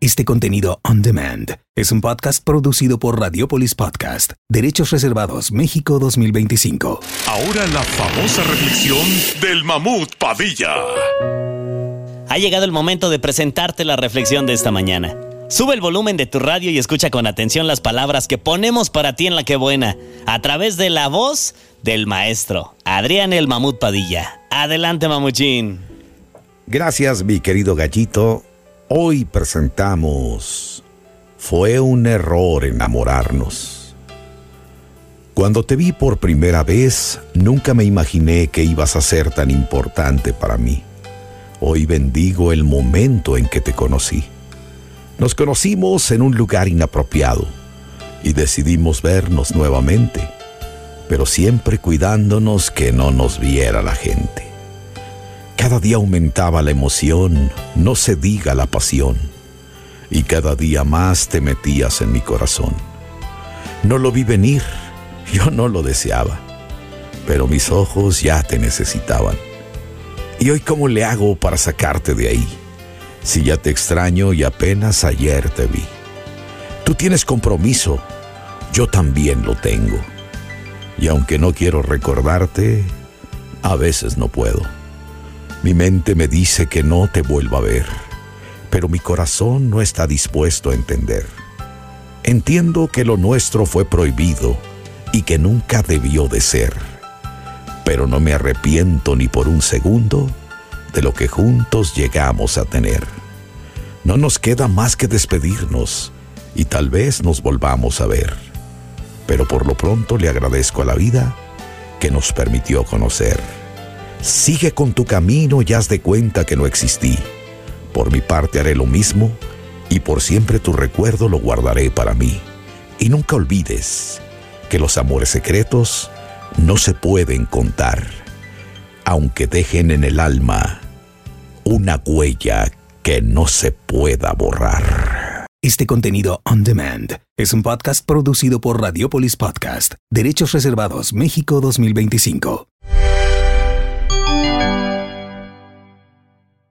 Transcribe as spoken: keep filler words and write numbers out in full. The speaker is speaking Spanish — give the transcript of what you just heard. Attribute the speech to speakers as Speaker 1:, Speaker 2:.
Speaker 1: Este contenido on demand es un podcast producido por Radiopolis Podcast. Derechos reservados, México dos mil veinticinco.
Speaker 2: Ahora la famosa reflexión del Mamut Padilla.
Speaker 3: Ha llegado el momento de presentarte la reflexión de esta mañana. Sube el volumen de tu radio y escucha con atención las palabras que ponemos para ti en La Qué Buena, a través de la voz del maestro Adrián el Mamut Padilla. Adelante, mamuchín.
Speaker 4: Gracias, mi querido gallito. Hoy presentamos Fue un error enamorarnos. Cuando te vi por primera vez, nunca me imaginé que ibas a ser tan importante para mí. Hoy bendigo el momento en que te conocí. Nos conocimos en un lugar inapropiado y decidimos vernos nuevamente, pero siempre cuidándonos que no nos viera la gente. Cada día aumentaba la emoción, no se diga la pasión, y cada día más te metías en mi corazón. No lo vi venir, yo no lo deseaba, pero mis ojos ya te necesitaban. ¿Y hoy cómo le hago para sacarte de ahí? Si ya te extraño y apenas ayer te vi. Tú tienes compromiso, yo también lo tengo. Y aunque no quiero recordarte, a veces no puedo. Mi mente me dice que no te vuelva a ver, pero mi corazón no está dispuesto a entender. Entiendo que lo nuestro fue prohibido y que nunca debió de ser, pero no me arrepiento ni por un segundo de lo que juntos llegamos a tener. No nos queda más que despedirnos y tal vez nos volvamos a ver, pero por lo pronto le agradezco a la vida que nos permitió conocer. Sigue con tu camino y haz de cuenta que no existí. Por mi parte haré lo mismo y por siempre tu recuerdo lo guardaré para mí. Y nunca olvides que los amores secretos no se pueden contar, aunque dejen en el alma una huella que no se pueda borrar.
Speaker 1: Este contenido on demand es un podcast producido por Radiopolis Podcast. Derechos reservados, México dos mil veinticinco.